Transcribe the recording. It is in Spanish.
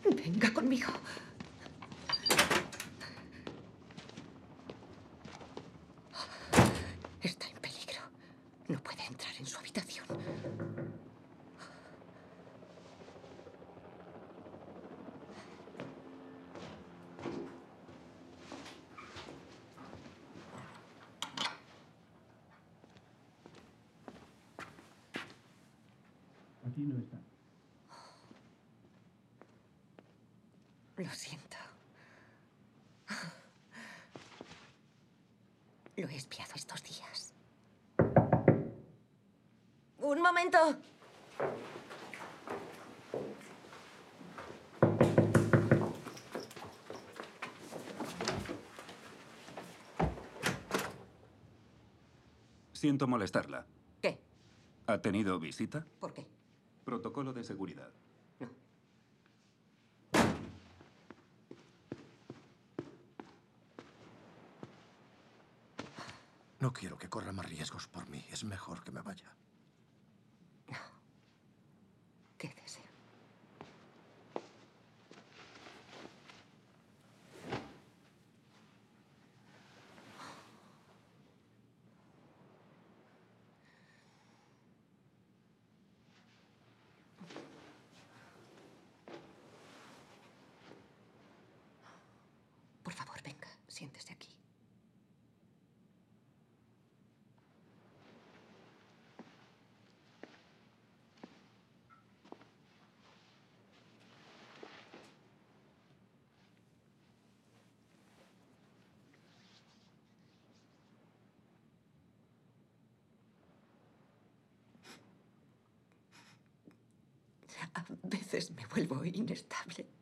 Venga conmigo. Está en peligro. No puede entrar en su habitación. Aquí no está. Lo siento. Lo he espiado estos días. ¡Un momento! Siento molestarla. ¿Qué? ¿Ha tenido visita? ¿Por qué? Protocolo de seguridad. No. No quiero que corra más riesgos por mí. Es mejor que me vaya. No. Quédese. Por favor, venga. Siéntese aquí. A veces me vuelvo inestable.